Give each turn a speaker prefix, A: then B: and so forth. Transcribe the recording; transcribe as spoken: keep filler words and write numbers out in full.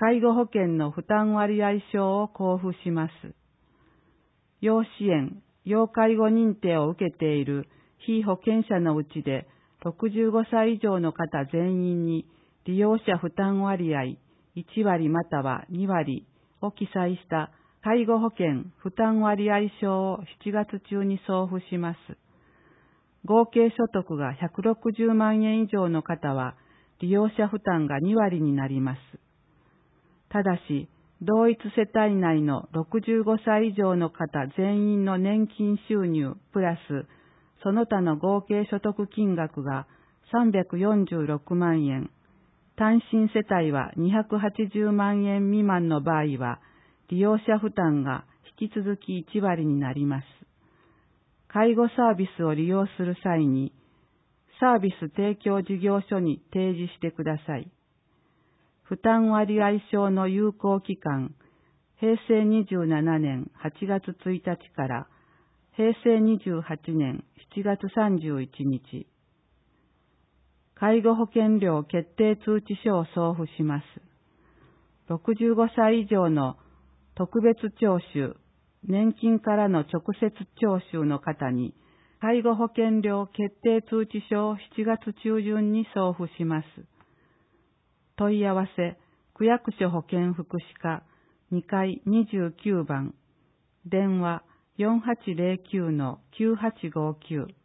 A: 介護保険の負担割合証を交付します。要支援、要介護認定を受けている被保険者のうちでろくじゅうごさい以上の方全員に利用者負担割合いちわりまたはにわりを記載した介護保険負担割合証をしちがつ中に送付します。合計所得がひゃくろくじゅうまんえん以上の方は利用者負担がにわりになります。ただし、同一世帯内のろくじゅうごさい以上の方全員の年金収入プラスその他の合計所得金額がさんびゃくよんじゅうろくまんえん、単身世帯はにひゃくはちじゅうまんえん未満の場合は利用者負担が引き続きいちわりになります。介護サービスを利用する際にサービス提供事業所に提示してください。負担割合証の有効期間、へいせいにじゅうななねんはちがつついたちからへいせいにじゅうはちねんしちがつさんじゅういちにち。介護保険料決定通知書を送付します。ろくじゅうごさい以上の特別徴収、年金からの直接徴収の方に、介護保険料決定通知書をしちがつちゅうじゅんに送付します。問い合わせ、区役所保健福祉課にかいにじゅうきゅうばん、電話 よんはちぜろきゅうのきゅうはちごきゅう